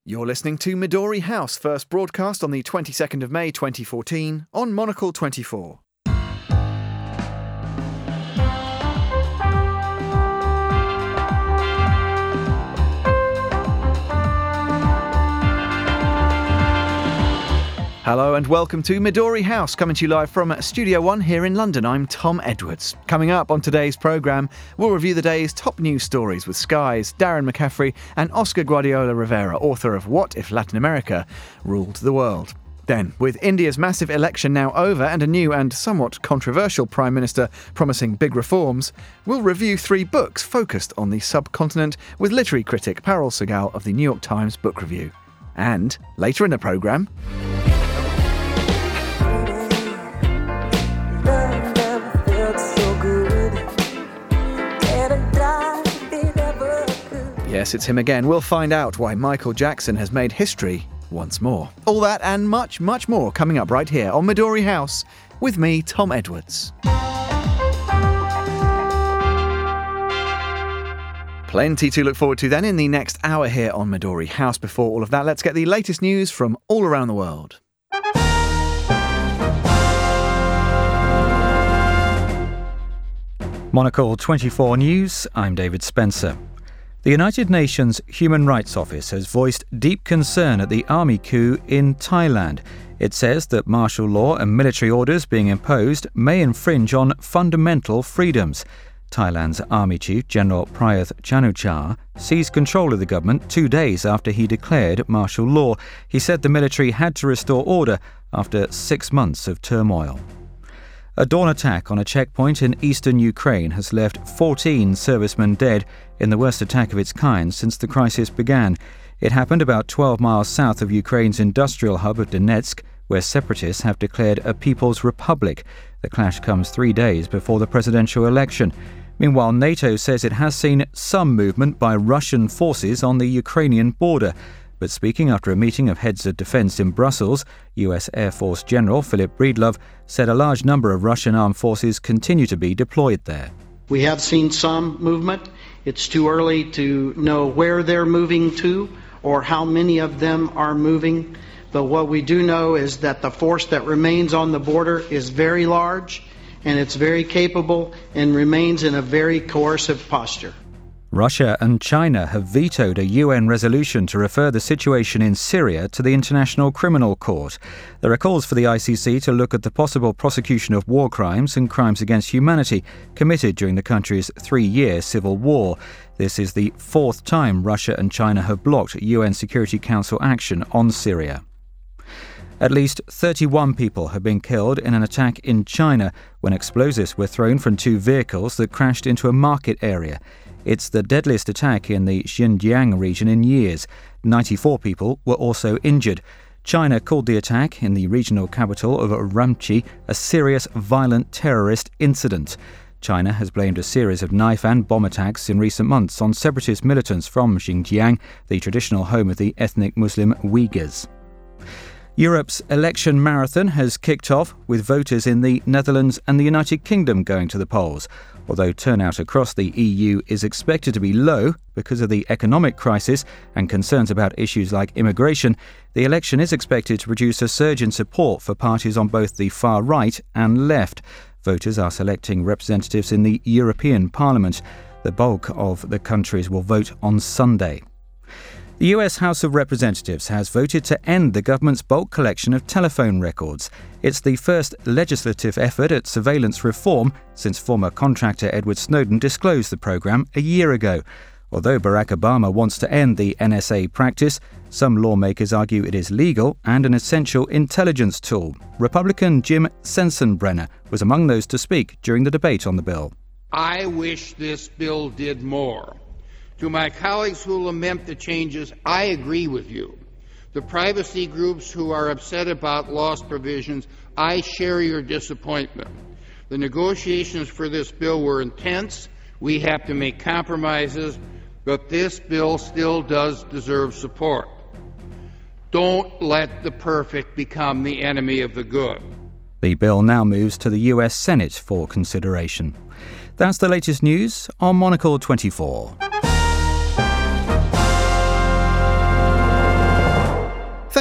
You're listening to Midori House, first broadcast on the 22nd of May 2014 on Monocle 24. Hello and welcome to Midori House, coming to you live from Studio One here in London. I'm Tom Edwards. Coming up on today's programme, we'll review the day's top news stories with Sky's Darren McCaffrey and Oscar Guardiola Rivera, author of What If Latin America Ruled the World. Then, with India's massive election now over and a new and somewhat controversial Prime Minister promising big reforms, we'll review 3 books focused on the subcontinent with literary critic Parul Sehgal of the New York Times Book Review. And, later in the programme... Yes, it's him again. We'll find out why Michael Jackson has made history once more. All that and much, much more coming up right here on Midori House with me, Tom Edwards. Plenty to look forward to then in the next hour here on Midori House. Before all of that, let's get the latest news from all around the world. Monocle 24 News, I'm David Spencer. The United Nations Human Rights Office has voiced deep concern at the army coup in Thailand. It says that martial law and military orders being imposed may infringe on fundamental freedoms. Thailand's Army Chief General Prayuth Chan-o-cha seized control of the government 2 days after he declared martial law. He said the military had to restore order after 6 months of turmoil. A dawn attack on a checkpoint in eastern Ukraine has left 14 servicemen dead in the worst attack of its kind since the crisis began. It happened about 12 miles south of Ukraine's industrial hub of Donetsk, where separatists have declared a People's Republic. The clash comes 3 days before the presidential election. Meanwhile, NATO says it has seen some movement by Russian forces on the Ukrainian border. But speaking after a meeting of heads of defence in Brussels, US Air Force General Philip Breedlove said a large number of Russian armed forces continue to be deployed there. We have seen some movement. It's too early to know where they're moving to or how many of them are moving. But what we do know is that the force that remains on the border is very large and it's very capable and remains in a very coercive posture. Russia and China have vetoed a UN resolution to refer the situation in Syria to the International Criminal Court. There are calls for the ICC to look at the possible prosecution of war crimes and crimes against humanity committed during the country's 3-year civil war. This is the 4th time Russia and China have blocked UN Security Council action on Syria. At least 31 people have been killed in an attack in China when explosives were thrown from 2 vehicles that crashed into a market area. It's the deadliest attack in the Xinjiang region in years. 94 people were also injured. China called the attack in the regional capital of Urumqi a serious violent terrorist incident. China has blamed a series of knife and bomb attacks in recent months on separatist militants from Xinjiang, the traditional home of the ethnic Muslim Uyghurs. Europe's election marathon has kicked off with voters in the Netherlands and the United Kingdom going to the polls. Although turnout across the EU is expected to be low because of the economic crisis and concerns about issues like immigration, the election is expected to produce a surge in support for parties on both the far right and left. Voters are selecting representatives in the European Parliament. The bulk of the countries will vote on Sunday. The US House of Representatives has voted to end the government's bulk collection of telephone records. It's the first legislative effort at surveillance reform since former contractor Edward Snowden disclosed the program a year ago. Although Barack Obama wants to end the NSA practice, some lawmakers argue it is legal and an essential intelligence tool. Republican Jim Sensenbrenner was among those to speak during the debate on the bill. I wish this bill did more. To my colleagues who lament the changes, I agree with you. The privacy groups who are upset about lost provisions, I share your disappointment. The negotiations for this bill were intense. We have to make compromises, but this bill still does deserve support. Don't let the perfect become the enemy of the good. The bill now moves to the US Senate for consideration. That's the latest news on Monocle 24.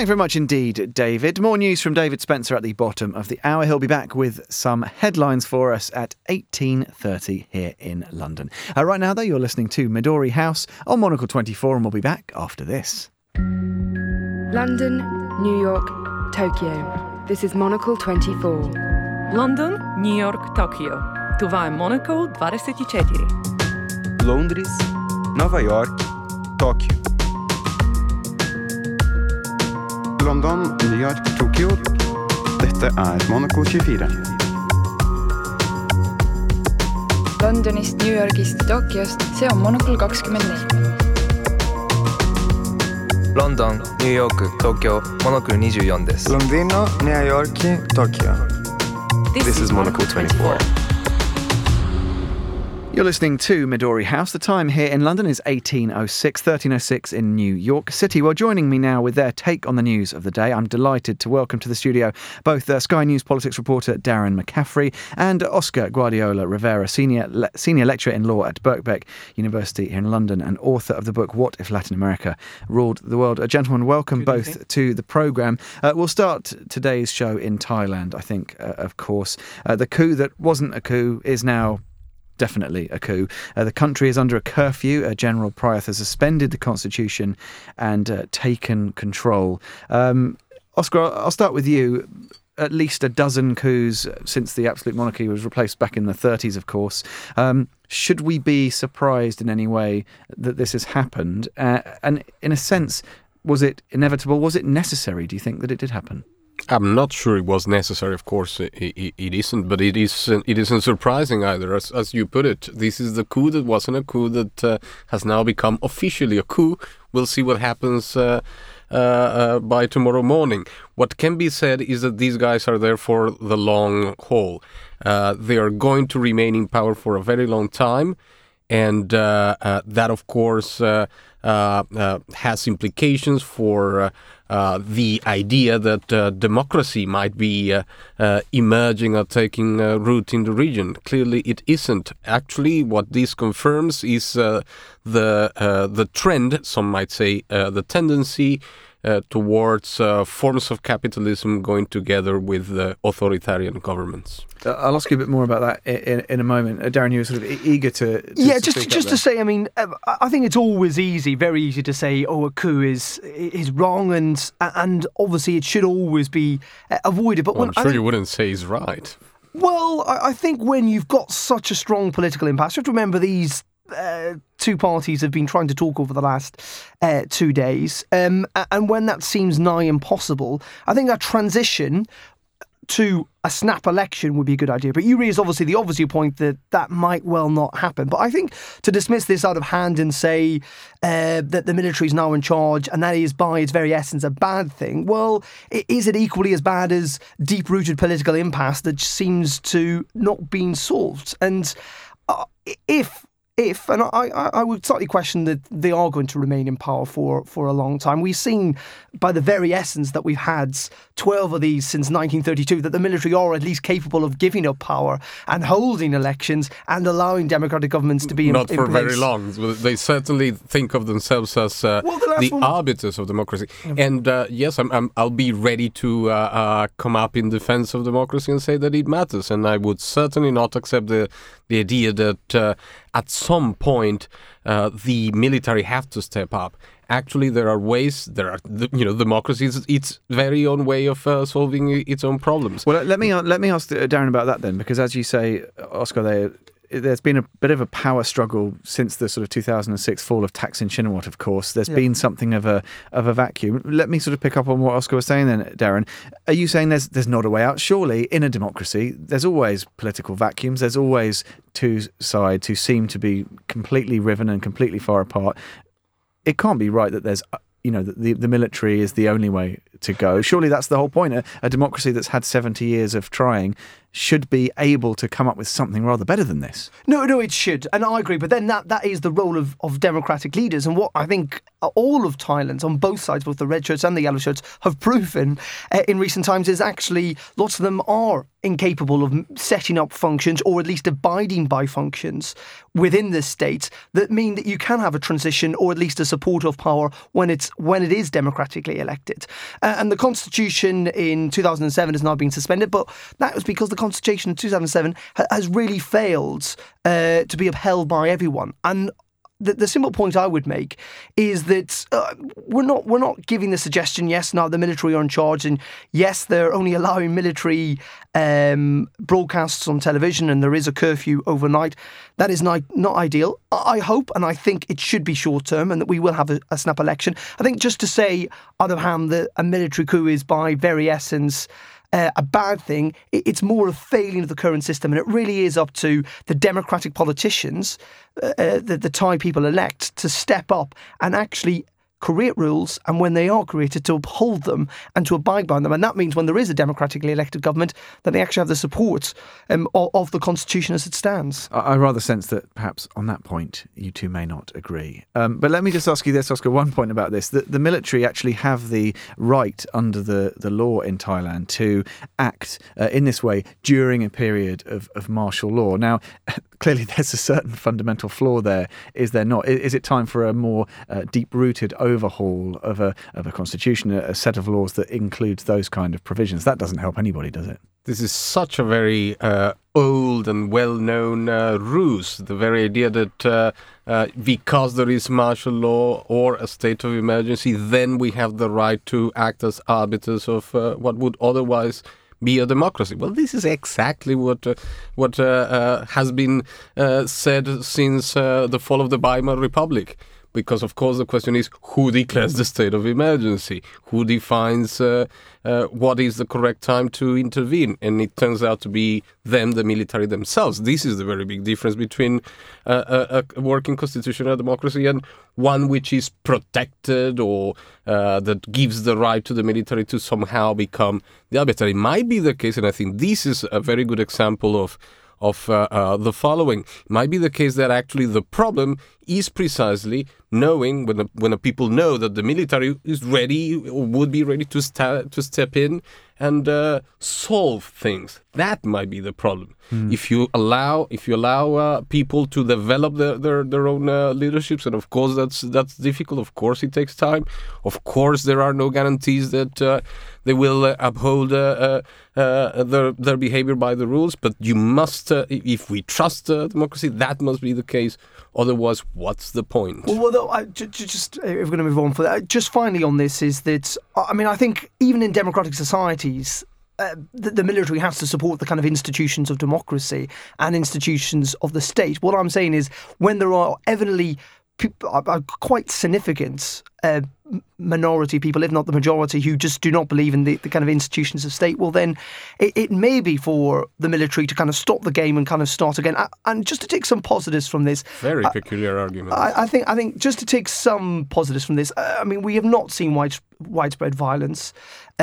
Thanks very much indeed, David. More news from David Spencer at the bottom of the hour. He'll be back with some headlines for us at 18:30 here in London. Right now, though, you're listening to Midori House on Monocle 24, and we'll be back after this. London, New York, Tokyo. This is Monocle 24. London, New York, Tokyo. Това е Monocle 24. Londres, Nova York, Tóquio. London, New York, Tokyo. Dette Monocle 24. Londonist, New Yorgist, Tokyost, see on Monocle 24. London, New York, Tokyo, Monocle 24 です。 Londino, New York, Tokyo. This is Monocle 24. You're listening to Midori House. The time here in London is 18:06, 13:06 in New York City. Well, joining me now with their take on the news of the day, I'm delighted to welcome to the studio both Sky News politics reporter Darren McCaffrey and Oscar Guardiola Rivera, senior lecturer in law at Birkbeck University here in London and author of the book What If Latin America Ruled the World. Gentlemen, welcome both to the programme. We'll start today's show in Thailand, I think, of course. The coup that wasn't a coup is now definitely a coup. The country is under a curfew. General Prayuth has suspended the constitution and taken control. Oscar, I'll start with you. At least a dozen coups since the absolute monarchy was replaced back in the 30s, of course. Should we be surprised in any way that this has happened? And in a sense, was it inevitable? Was it necessary, do you think, that it did happen? I'm not sure it was necessary. Of course, it isn't, but it isn't surprising either. As you put it, this is the coup that wasn't a coup that has now become officially a coup. We'll see what happens by tomorrow morning. What can be said is that these guys are there for the long haul. They are going to remain in power for a very long time, and that, of course, has implications for the idea that democracy might be emerging or taking root in the region. Clearly, it isn't. Actually, what this confirms is the trend, some might say, the tendency towards forms of capitalism going together with authoritarian governments. I'll ask you a bit more about that in a moment. Darren, you were sort of eager to just to say, I mean, I think it's always very easy to say, oh, a coup is wrong, and obviously it should always be avoided. But I'm sure you wouldn't say he's right. Well, I think when you've got such a strong political impasse, you have to remember these two parties have been trying to talk over the last 2 days, and when that seems nigh impossible, I think that transition to a snap election would be a good idea. But you raise obviously the obvious point that might well not happen. But I think to dismiss this out of hand and say that the military is now in charge and that is by its very essence a bad thing, well, is it equally as bad as deep-rooted political impasse that seems to not being solved? And if and I would slightly question that they are going to remain in power for a long time. We've seen by the very essence that we've had 12 of these since 1932 that the military are at least capable of giving up power and holding elections and allowing democratic governments to be in place. Not for very long. They certainly think of themselves as the arbiters of democracy. And yes, I'll be ready to come up in defense of democracy and say that it matters. And I would certainly not accept the idea that at some point the military have to step up. Actually, there are ways. Democracy is its very own way of solving its own problems. Well, let me ask Darren about that then, because as you say, Oscar, there's been a bit of a power struggle since the sort of 2006 fall of Thaksin Shinawatra, of course. There's been something of a vacuum. Let me sort of pick up on what Oscar was saying then, Darren. Are you saying there's not a way out? Surely, in a democracy, there's always political vacuums. There's always two sides who seem to be completely riven and completely far apart. It can't be right that there's, the military is the only way to go. Surely that's the whole point. A democracy that's had 70 years of trying should be able to come up with something rather better than this. No, it should. And I agree. But then that is the role of democratic leaders. And what I think all of Thailand, on both sides, both the red shirts and the yellow shirts, have proven in recent times is actually lots of them are incapable of setting up functions or at least abiding by functions within the state that mean that you can have a transition or at least a support of power when it is democratically elected. And the Constitution in 2007 has now been suspended, but that was because the Constitution in 2007 has really failed to be upheld by everyone. And the simple point I would make is that we're not giving the suggestion, yes, now the military are in charge, and yes, they're only allowing military broadcasts on television, and there is a curfew overnight. That is not ideal. I hope and I think it should be short term, and that we will have a snap election. I think just to say, on the other hand, that a military coup is by very essence a bad thing. It's more a failing of the current system, and it really is up to the democratic politicians, the Thai people elect, to step up and actually create rules, and when they are created, to uphold them and to abide by them. And that means when there is a democratically elected government, that they actually have the support of the Constitution as it stands. I rather sense that perhaps on that point you two may not agree. But let me just ask you this, Oscar, one point about this. The military actually have the right under the law in Thailand to act in this way during a period of martial law. Now, clearly there's a certain fundamental flaw there, is there not? Is it time for a more deep-rooted overhaul of a constitution, a set of laws that includes those kind of provisions? That doesn't help anybody, does it? This is such a very old and well-known ruse. The very idea that because there is martial law or a state of emergency, then we have the right to act as arbiters of what would otherwise be a democracy. Well, this is exactly what has been said since the fall of the Weimar Republic. Because, of course, the question is, who declares the state of emergency? Who defines what is the correct time to intervene? And it turns out to be them, the military themselves. This is the very big difference between a working constitutional democracy and one which is protected or that gives the right to the military to somehow become the arbiter. It might be the case, and I think this is a very good example of the following. It might be the case that actually the problem is precisely knowing when the people know that the military is ready or would be ready to step in and solve things. That might be the problem. If you allow people to develop their own leaderships, and of course that's difficult. Of course it takes time. Of course there are no guarantees that they will uphold their behavior by the rules. But you must, if we trust democracy, that must be the case. Otherwise, what's the point? Well, just if we're going to move on for that, just finally on this is that, I mean, I think even in democratic societies, the military has to support the kind of institutions of democracy and institutions of the state. What I'm saying is, when there are evidently quite significant minority people, if not the majority, who just do not believe in the kind of institutions of state, well then it may be for the military to kind of stop the game and kind of start again. And just to take some positives from this, very peculiar argument. I think just to take some positives from this, I mean, we have not seen widespread violence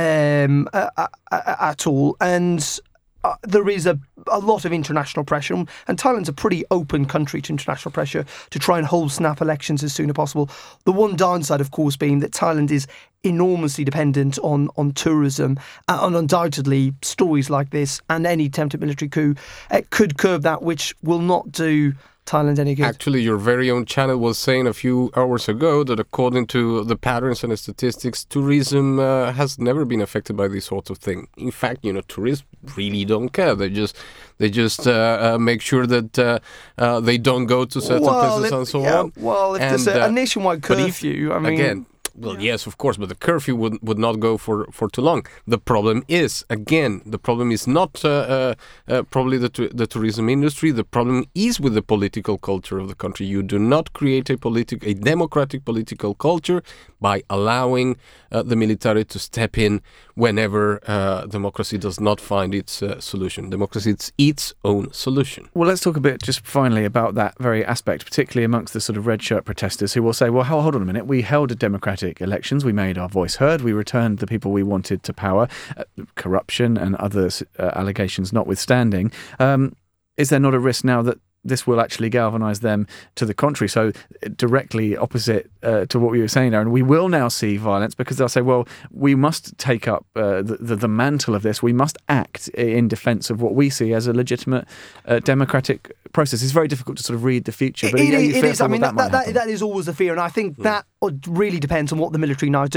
at all, and there is a lot of international pressure, and Thailand's a pretty open country to international pressure to try and hold snap elections as soon as possible. The one downside, of course, being that Thailand is enormously dependent on tourism, and undoubtedly stories like this and any attempted military coup could curb that, which will not do Thailand any good. Actually, your very own channel was saying a few hours ago that according to the patterns and the statistics, tourism has never been affected by this sort of thing. In fact, tourists really don't care. They just make sure that they don't go to certain places and so on. Well, if there's a nationwide curfew, again, well, yes, of course, but the curfew would not go for too long. The problem is not probably the tourism industry. The problem is with the political culture of the country. You do not create a democratic political culture by allowing the military to step in whenever democracy does not find its solution. Democracy is its own solution. Well, let's talk a bit just finally about that very aspect, particularly amongst the sort of red shirt protesters who will say, well, hold on a minute, we held a democratic elections, we made our voice heard, we returned the people we wanted to power, corruption and other allegations notwithstanding. Is there not a risk now that this will actually galvanise them to the contrary? So directly opposite to what we were saying, Aaron, we will now see violence because they'll say, well, we must take up the mantle of this. We must act in defence of what we see as a legitimate democratic process. It's very difficult to sort of read the future. But it is. I mean, that is always a fear. And I think that really depends on what the military now do.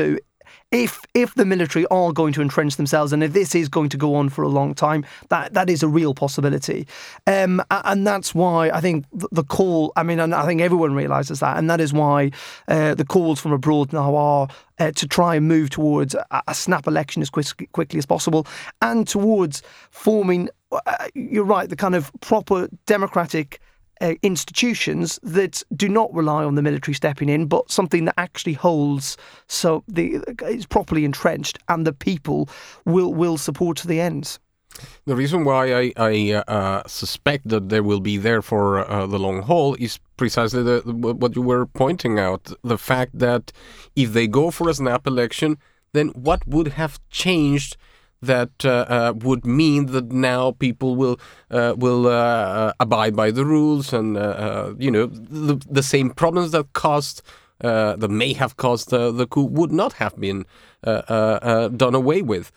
if the military are going to entrench themselves, and if this is going to go on for a long time, that is a real possibility. And that's why I think the call, and I think everyone realises that, and that is why the calls from abroad now are to try and move towards a snap election as quickly as possible, and towards forming, you're right, the kind of proper democratic institutions that do not rely on the military stepping in, but something that actually holds, so is properly entrenched, and the people will support to the end. The reason why I suspect that they will be there for the long haul is precisely what you were pointing out, the fact that if they go for a snap election, then what would have changed that would mean that now people will abide by the rules, and the same problems that may have caused the coup would not have been done away with.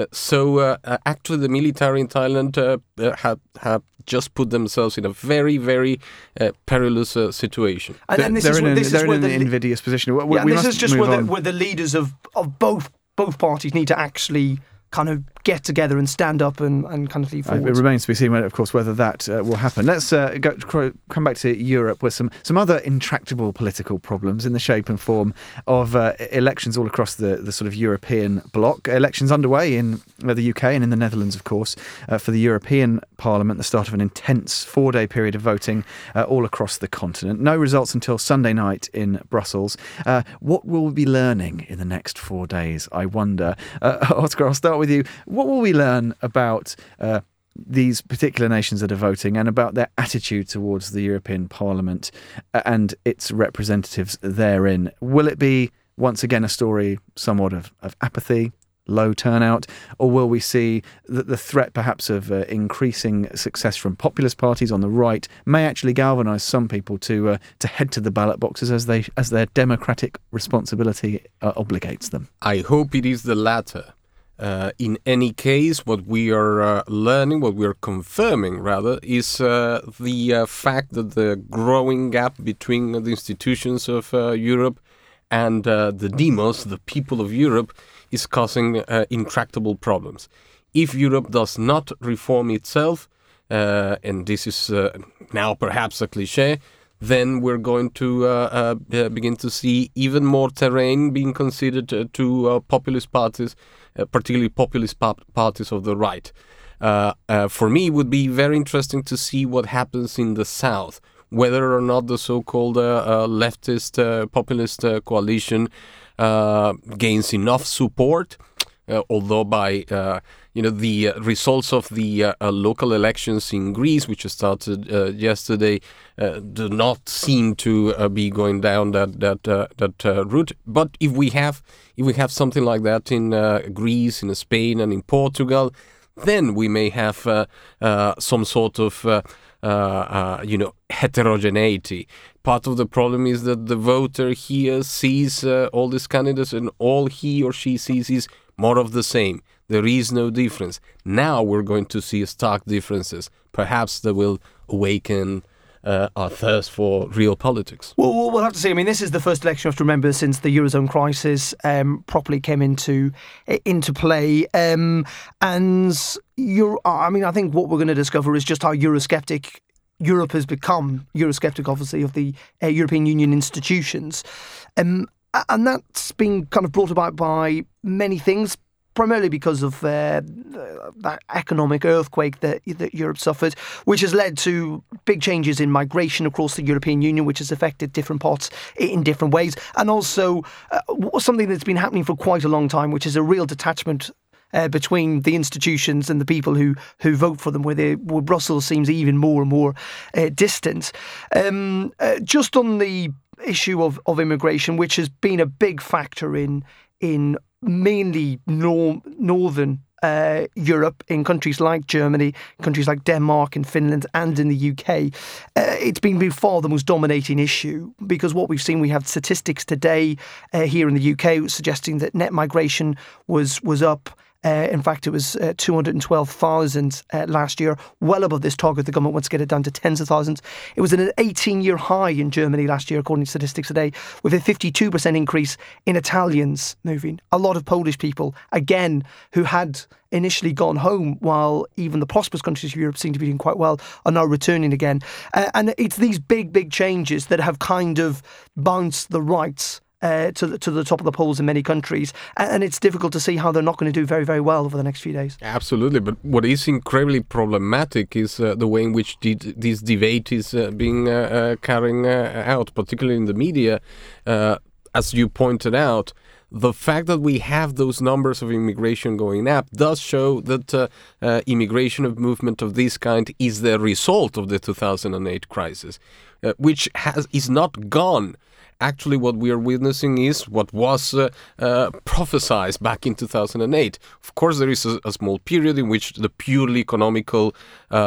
So actually, the military in Thailand have just put themselves in a very, very perilous situation. And they're in an invidious position. This is just where the leaders of both parties need to actually kind of get together and stand up and kind of lead forward. It remains to be seen, of course, whether that will happen. Let's come back to Europe with some other intractable political problems in the shape and form of elections all across the sort of European bloc. Elections underway in the UK and in the Netherlands, of course, for the European Parliament, the start of an intense 4-day period of voting all across the continent. No results until Sunday night in Brussels. What will we be learning in the next 4 days, I wonder? Oscar, I'll start with you. What will we learn about these particular nations that are voting and about their attitude towards the European Parliament and its representatives therein? Will it be, once again, a story somewhat of apathy, low turnout, or will we see that the threat perhaps of increasing success from populist parties on the right may actually galvanise some people to head to the ballot boxes as their democratic responsibility obligates them? I hope it is the latter. In any case, what we are learning, what we are confirming rather, is the fact that the growing gap between the institutions of Europe and the demos, the people of Europe, is causing intractable problems. If Europe does not reform itself, and this is now perhaps a cliché, then we're going to begin to see even more terrain being conceded to populist parties, particularly populist parties of the right. For me, it would be very interesting to see what happens in the south, whether or not the so-called leftist populist coalition gains enough support, although by the results of the local elections in Greece, which started yesterday, do not seem to be going down that route. But if we have something like that in Greece, in Spain, and in Portugal, then we may have some sort of heterogeneity. Part of the problem is that the voter here sees all these candidates, and all he or she sees is more of the same. There is no difference. Now we're going to see stark differences. Perhaps they will awaken our thirst for real politics. Well, we'll have to see. I mean, this is the first election, you have to remember, since the Eurozone crisis properly came into play. And I think what we're going to discover is just how Eurosceptic Europe has become. Eurosceptic, obviously, of the European Union institutions. And that's been kind of brought about by many things, primarily because of that economic earthquake that Europe suffered, which has led to big changes in migration across the European Union, which has affected different parts in different ways. And also something that's been happening for quite a long time, which is a real detachment between the institutions and the people who vote for them, where Brussels seems even more and more distant. Just on the issue of immigration, which has been a big factor in mainly northern Europe, in countries like Germany, countries like Denmark and Finland, and in the UK, it's been by far the most dominating issue, because what we've seen, we have statistics today here in the UK suggesting that net migration was up In fact, it was 212,000 last year, well above this target. The government wants to get it down to tens of thousands. It was an 18-year high in Germany last year, according to Statistics Today, with a 52% increase in Italians moving. A lot of Polish people, again, who had initially gone home while even the prosperous countries of Europe seem to be doing quite well, are now returning again. And it's these big changes that have kind of bounced the right to the top of the polls in many countries, and it's difficult to see how they're not going to do very, very well over the next few days. Absolutely, but what is incredibly problematic is the way in which this debate is being carrying out, particularly in the media. As you pointed out, the fact that we have those numbers of immigration going up does show that immigration of movement of this kind is the result of the 2008 crisis, which is not gone. Actually, what we are witnessing is what was prophesized back in 2008. Of course, there is a small period in which the purely economical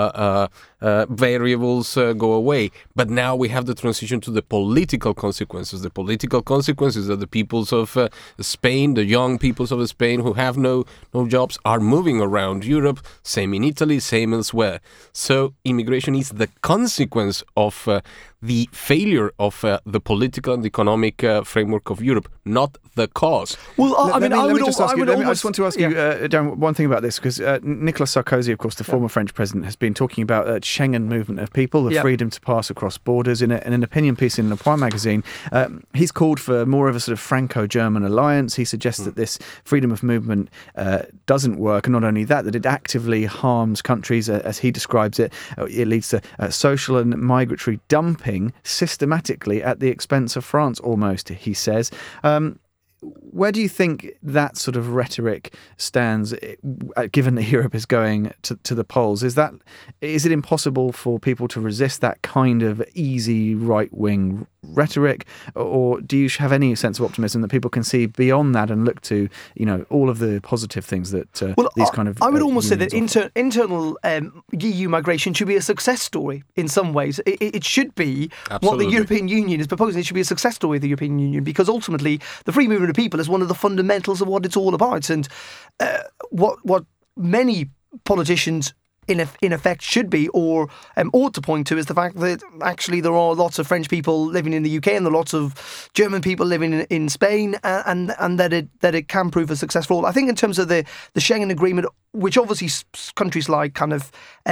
variables go away. But now we have the transition to the political consequences. The political consequences that the peoples of Spain, the young peoples of Spain who have no jobs, are moving around Europe, same in Italy, same elsewhere. So immigration is the consequence of the failure of the political and economic framework of Europe, not the cause. Well, I just want to ask you, Darren, one thing about this, because Nicolas Sarkozy, of course, the former French president, has been talking about Schengen movement of people, the freedom to pass across borders. In an opinion piece in Le Point magazine, he's called for more of a sort of Franco-German alliance. He suggests that this freedom of movement doesn't work, and not only that it actively harms countries, as he describes it. It leads to social and migratory dumping systematically at the expense of France, almost, he says. Where do you think that sort of rhetoric stands, given that Europe is going to the polls? Is it impossible for people to resist that kind of easy right-wing rhetoric, or do you have any sense of optimism that people can see beyond that and look to, all of the positive things that these kind of? I would almost say that internal EU migration should be a success story in some ways. It should be what the European Union is proposing. It should be a success story of the European Union, because ultimately the free movement of people is one of the fundamentals of what it's all about, and what many politicians in effect should be, or ought to point to, is the fact that actually there are lots of French people living in the UK and there are lots of German people living in Spain, and that it can prove a successful. I think in terms of the Schengen Agreement, which obviously countries like kind of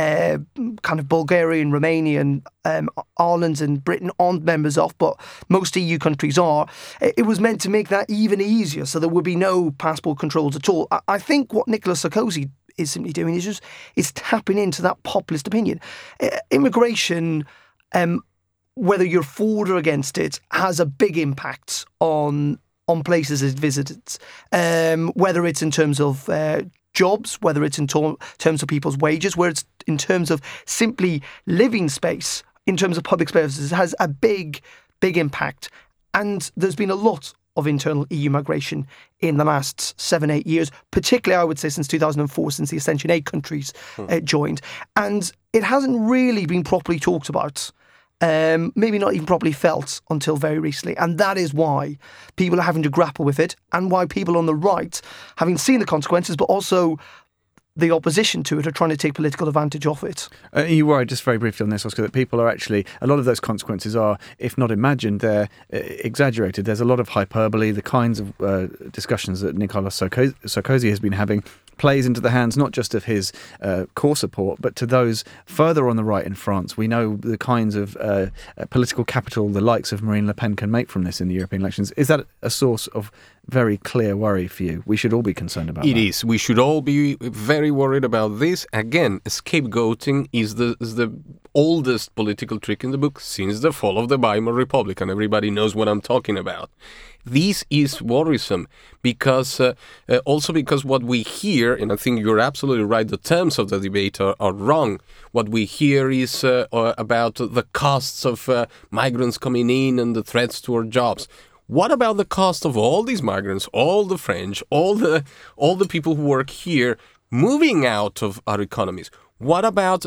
Bulgaria and Romania and Ireland and Britain aren't members of, but most EU countries are. It was meant to make that even easier, so there would be no passport controls at all. I think what Nicolas Sarkozy is simply doing is tapping into that populist opinion. Immigration, whether you're for or against it, has a big impact on places it visits, whether it's in terms of jobs, whether it's in terms of people's wages, whether it's in terms of simply living space, in terms of public spaces, has a big impact. And there's been a lot of internal EU migration in the last 7-8 years, particularly I would say since 2004, since the Ascension 8 countries joined. And it hasn't really been properly talked about, maybe not even properly felt until very recently. And that is why people are having to grapple with it, and why people on the right, having seen the consequences, but also the opposition to it, are trying to take political advantage of it. You worry, just very briefly on this, Oscar, that people are actually, a lot of those consequences are, if not imagined, they're exaggerated. There's a lot of hyperbole. The kinds of discussions that Nicolas Sarkozy has been having plays into the hands not just of his core support, but to those further on the right in France. We know the kinds of political capital the likes of Marine Le Pen can make from this in the European elections. Is that a source of very clear worry for you? We should all be concerned about that. It is. We should all be very worried about this. Again, scapegoating is the oldest political trick in the book since the fall of the Weimar Republic, and everybody knows what I'm talking about. This is worrisome because what we hear, and I think you're absolutely right, the terms of the debate are wrong. What we hear is about the costs of migrants coming in and the threats to our jobs. What about the cost of all these migrants, all the French, all the people who work here moving out of our economies? What about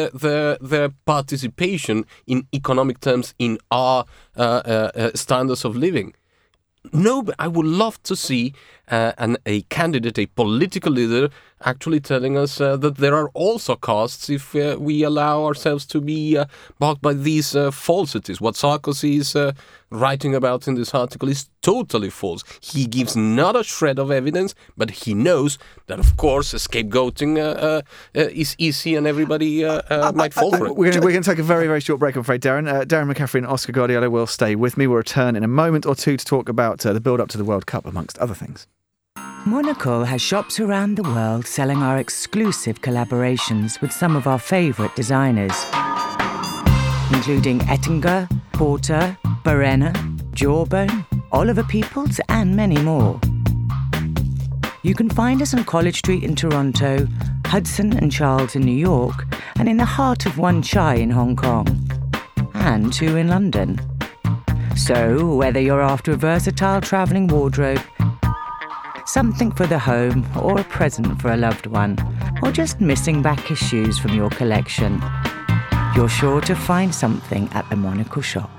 the participation in economic terms in our standards of living? No, but I would love to see a candidate, a political leader, actually telling us that there are also costs if we allow ourselves to be bogged by these falsities. What Sarkozy is writing about in this article is totally false. He gives not a shred of evidence, but he knows that, of course, scapegoating is easy and everybody might fall for it. We're going to take a very, very short break, I'm afraid, Darren. Darren McCaffrey and Oscar Guardiola will stay with me. We'll return in a moment or two to talk about the build-up to the World Cup, amongst other things. Monocle has shops around the world selling our exclusive collaborations with some of our favourite designers, including Ettinger, Porter, Barena, Jawbone, Oliver Peoples and many more. You can find us on College Street in Toronto, Hudson and Charles in New York, and in the heart of Wan Chai in Hong Kong, and 2 in London. So, whether you're after a versatile travelling wardrobe, something for the home, or a present for a loved one, or just missing back his shoes from your collection, you're sure to find something at the Monocle shop.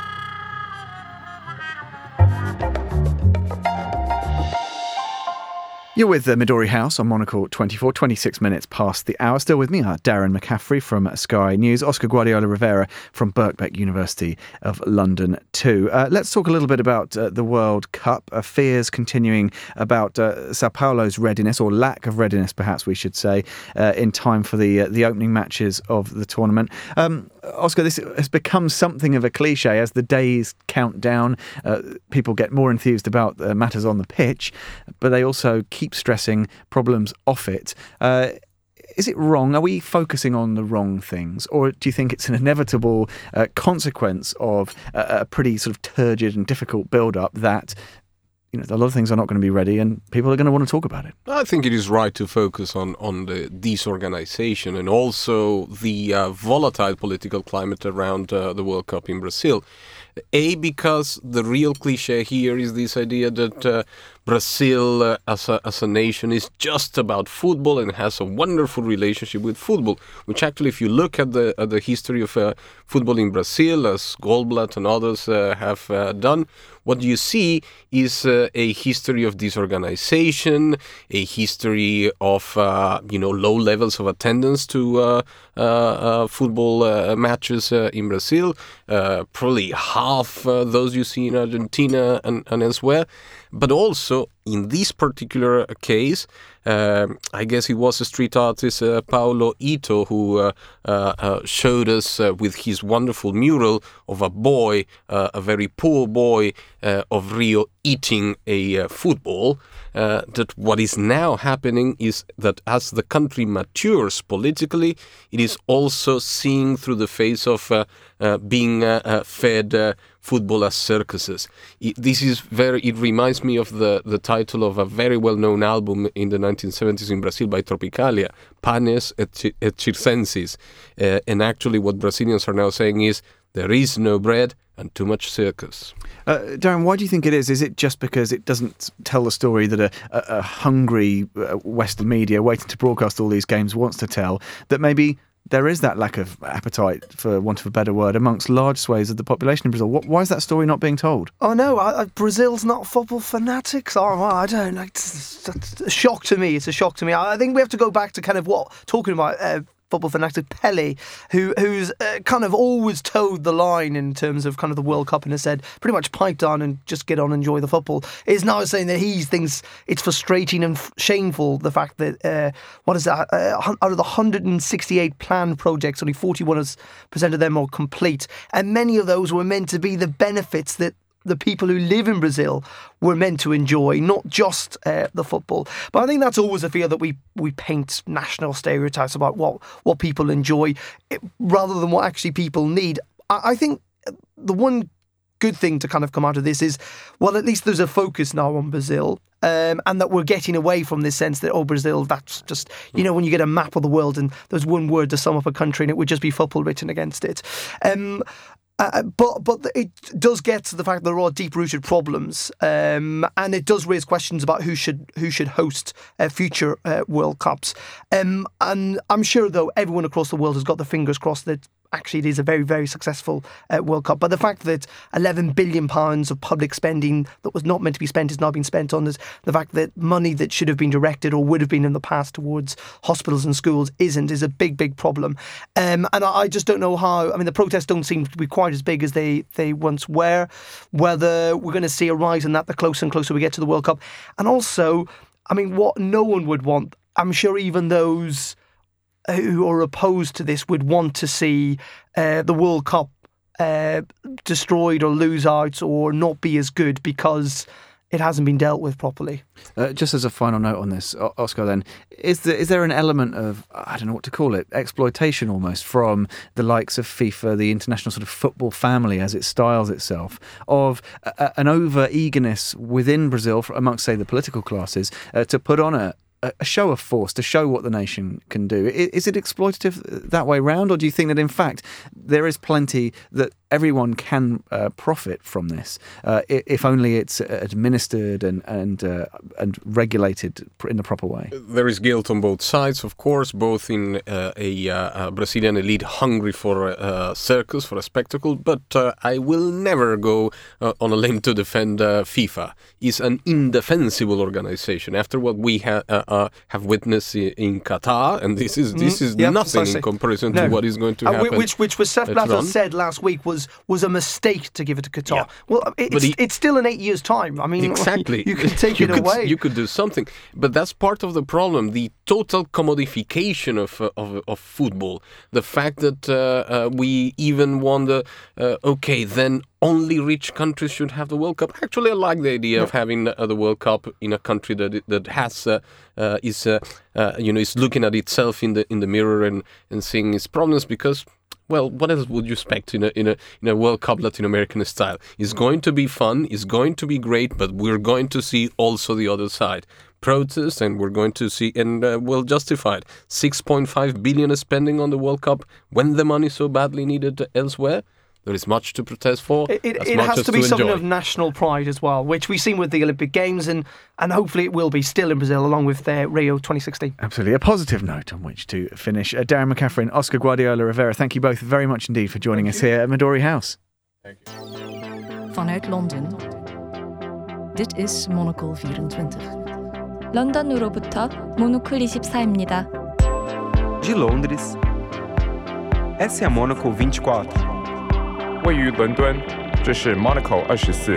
You're with Midori House on Monocle 24, 26 minutes past the hour. Still with me are Darren McCaffrey from Sky News, Oscar Guardiola Rivera from Birkbeck University of London too. Let's talk a little bit about the World Cup. Fears continuing about Sao Paulo's readiness, or lack of readiness perhaps we should say, in time for the opening matches of the tournament. Oscar, this has become something of a cliche as the days count down. People get more enthused about matters on the pitch, but they also keep stressing problems off it. Is it wrong? Are we focusing on the wrong things? Or do you think it's an inevitable consequence of a pretty sort of turgid and difficult build-up that a lot of things are not going to be ready and people are going to want to talk about it? I think it is right to focus on the disorganization and also the volatile political climate around the World Cup in Brazil. Because the real cliche here is this idea that Brazil as a nation is just about football and has a wonderful relationship with football, which actually, if you look at the history of football in Brazil, as Goldblatt and others have done, what you see is a history of disorganization, a history of low levels of attendance to football matches in Brazil, probably half those you see in Argentina and elsewhere. But also, in this particular case, I guess it was a street artist, Paulo Ito, who showed us with his wonderful mural of a boy, a very poor boy of Rio, eating a football. That what is now happening is that as the country matures politically, it is also seeing through the face of being fed football as circuses. It reminds me of the title of a very well-known album in the 1970s in Brazil by Tropicalia, Panes et Circenses. And actually what Brazilians are now saying is, there is no bread and too much circus. Darren, why do you think it is? Is it just because it doesn't tell the story that a hungry Western media waiting to broadcast all these games wants to tell, that maybe there is that lack of appetite, for want of a better word, amongst large swathes of the population in Brazil? Why is that story not being told? Oh no, Brazil's not football fanatics. I don't know. It's a shock to me. It's a shock to me. I think we have to go back to kind of talking about football fanatic Pelé, who's kind of always towed the line in terms of kind of the World Cup and has said pretty much piped on and just get on and enjoy the football, is now saying that he thinks it's frustrating and shameful the fact that out of the 168 planned projects, only 41% of them are complete, and many of those were meant to be the benefits that the people who live in Brazil were meant to enjoy, not just the football. But I think that's always a fear that we paint national stereotypes about what people enjoy rather than what actually people need. I think the one good thing to kind of come out of this is, well, at least there's a focus now on Brazil, and that we're getting away from this sense that, Brazil, that's just, when you get a map of the world and there's one word to sum up a country and it would just be football written against it. But it does get to the fact that there are deep-rooted problems, and it does raise questions about who should host future World Cups. And I'm sure, though, everyone across the world has got their fingers crossed that actually it is a very, very successful World Cup. But the fact that £11 billion of public spending that was not meant to be spent is now being spent on this, the fact that money that should have been directed or would have been in the past towards hospitals and schools is a big, big problem. And I just don't know how. I mean, the protests don't seem to be quite as big as they once were. Whether we're going to see a rise in that the closer and closer we get to the World Cup. And also, I mean, what no one would want, I'm sure even those who are opposed to this would want to see the World Cup destroyed or lose out or not be as good because it hasn't been dealt with properly. Just as a final note on this, Oscar, then, is there an element of, I don't know what to call it, exploitation almost from the likes of FIFA, the international sort of football family as it styles itself, of an over-eagerness within Brazil amongst, say, the political classes to put on a show of force, to show what the nation can do? Is it exploitative that way round, or do you think that in fact there is plenty that everyone can profit from this if only it's administered and regulated in the proper way? There is guilt on both sides, of course, both in a Brazilian elite hungry for a circus, for a spectacle, but I will never go on a limb to defend FIFA. It's an indefensible organization after what we have witnessed in Qatar, and this is nothing precisely in comparison to what is going to happen. Which was Sepp Blatter said last week was a mistake to give it to Qatar. Yeah. Well, it's still in 8 years' time. I mean, exactly. You can take it away. You could do something, but that's part of the problem. The total commodification of football. The fact that we even wonder, then only rich countries should have the World Cup. Actually, I like the idea of having the World Cup in a country that has is looking at itself in the mirror and seeing its problems, because, well, what else would you expect in a World Cup Latin American style? It's going to be fun, it's going to be great, but we're going to see also the other side. Protests, and we're going to see, and well justified, 6.5 billion spending on the World Cup when the money is so badly needed elsewhere. There is much to protest for. It has to be something of national pride as well, which we've seen with the Olympic Games, and hopefully it will be still in Brazil, along with Rio 2016. Absolutely. A positive note on which to finish. Darren McCaffrey and Oscar Guardiola Rivera, thank you both very much indeed for joining us here at Midori House. Thank you. Vanuit Londen. Dit is Monocle 24. 런던으로부터 모노클 24입니다. De Londres, essa é a Monocle 24. 位于伦敦，这是 Monocle 24。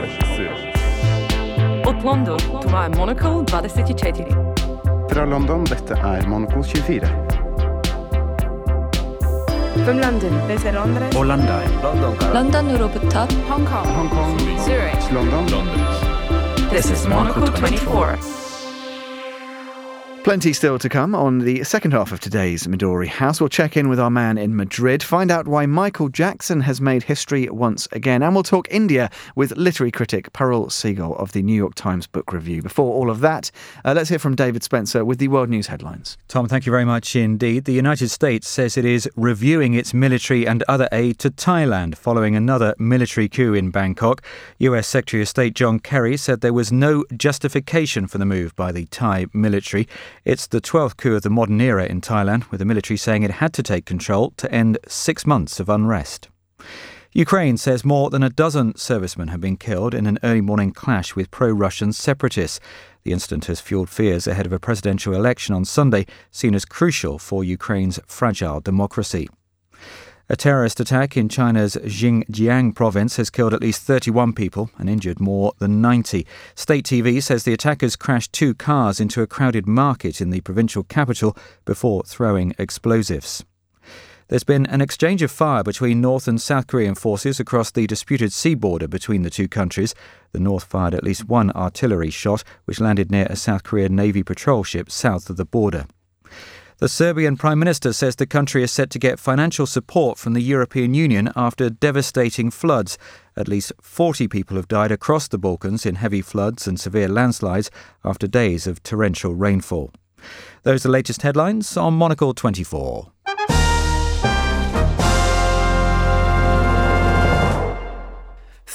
Od London, това е Monocle 24. Fra London, dette er Monocle 24. From London, desde Londres. Orlando. 런던으로부터 Hong Kong. Zurich. London. This is Monocle 24. Plenty still to come on the second half of today's Midori House. We'll check in with our man in Madrid, find out why Michael Jackson has made history once again, and we'll talk India with literary critic Parul Siegel of the New York Times Book Review. Before all of that, let's hear from David Spencer with the World News headlines. Tom, thank you very much indeed. The United States says it is reviewing its military and other aid to Thailand following another military coup in Bangkok. US Secretary of State John Kerry said there was no justification for the move by the Thai military. It's the 12th coup of the modern era in Thailand, with the military saying it had to take control to end 6 months of unrest. Ukraine says more than a dozen servicemen have been killed in an early morning clash with pro-Russian separatists. The incident has fuelled fears ahead of a presidential election on Sunday, seen as crucial for Ukraine's fragile democracy. A terrorist attack in China's Xinjiang province has killed at least 31 people and injured more than 90. State TV says the attackers crashed 2 cars into a crowded market in the provincial capital before throwing explosives. There's been an exchange of fire between North and South Korean forces across the disputed sea border between the two countries. The North fired at least one artillery shot, which landed near a South Korean Navy patrol ship south of the border. The Serbian Prime Minister says the country is set to get financial support from the European Union after devastating floods. At least 40 people have died across the Balkans in heavy floods and severe landslides after days of torrential rainfall. Those are the latest headlines on Monocle 24.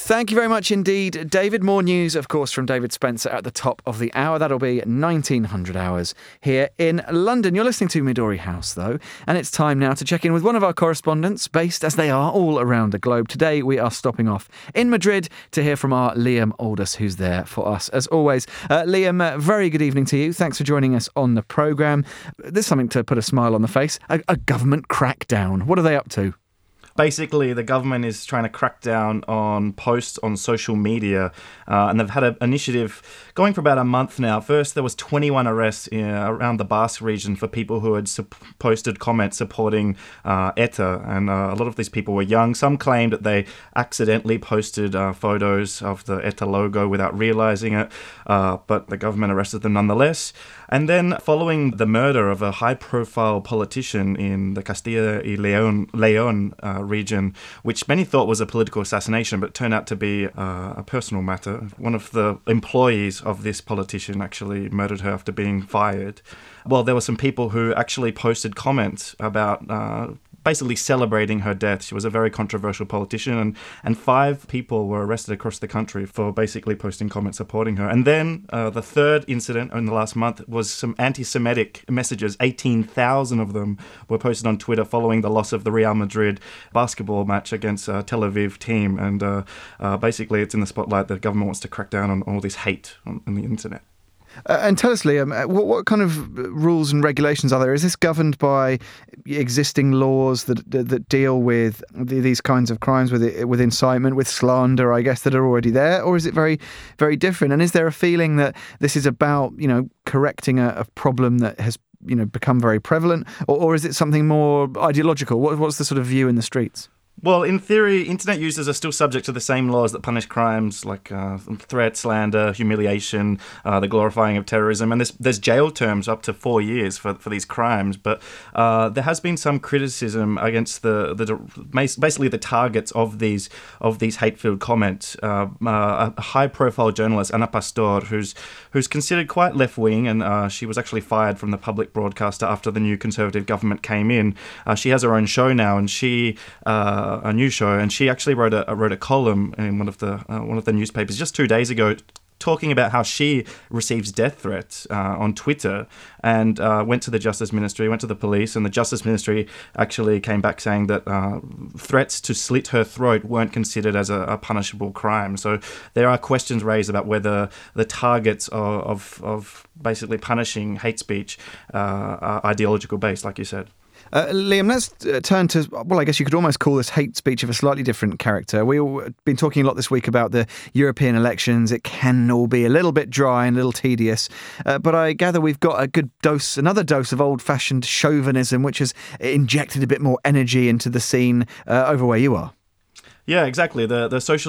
Thank you very much indeed, David. More news, of course, from David Spencer at the top of the hour. That'll be 1900 hours here in London. You're listening to Midori House, though, and it's time now to check in with one of our correspondents, based as they are all around the globe. Today, we are stopping off in Madrid to hear from our Liam Aldous, who's there for us, as always. Liam, very good evening to you. Thanks for joining us on the programme. There's something to put a smile on the face. A government crackdown. What are they up to? Basically, the government is trying to crack down on posts on social media, and they've had an initiative going for about a month now. First, there was 21 arrests around the Basque region for people who had posted comments supporting ETA, and a lot of these people were young. Some claimed that they accidentally posted photos of the ETA logo without realising it, but the government arrested them nonetheless. And then, following the murder of a high-profile politician in the Castilla y León region, which many thought was a political assassination, but turned out to be a personal matter. One of the employees of this politician actually murdered her after being fired. Well, there were some people who actually posted comments about basically celebrating her death. She was a very controversial politician, and 5 people were arrested across the country for basically posting comments supporting her. And then the third incident in the last month was some anti-Semitic messages. 18,000 of them were posted on Twitter following the loss of the Real Madrid basketball match against Tel Aviv team. And basically it's in the spotlight that the government wants to crack down on all this hate on the internet. And tell us, Liam, what kind of rules and regulations are there? Is this governed by existing laws that deal with these kinds of crimes, with incitement, with slander, I guess, that are already there? Or is it very, very different? And is there a feeling that this is about, correcting a problem that has, become very prevalent? Or is it something more ideological? What's the sort of view in the streets? Well, in theory, internet users are still subject to the same laws that punish crimes like threat, slander, humiliation, the glorifying of terrorism, and there's jail terms up to 4 years for these crimes. But there has been some criticism against basically the targets of these hate-filled comments. A high-profile journalist, Ana Pastor, who's considered quite left-wing, and she was actually fired from the public broadcaster after the new Conservative government came in. She has her own show now, and a new show, and she actually wrote a column in one of the newspapers just 2 days ago, talking about how she receives death threats on Twitter, and went to the Justice Ministry, went to the police, and the Justice Ministry actually came back saying that threats to slit her throat weren't considered as a punishable crime. So there are questions raised about whether the targets of basically punishing hate speech are ideological based, like you said. Liam, let's turn to, well, I guess you could almost call this hate speech of a slightly different character. We've been talking a lot this week about the European elections. It can all be a little bit dry and a little tedious, but I gather we've got another dose of old-fashioned chauvinism, which has injected a bit more energy into the scene over where you are. Yeah, exactly. The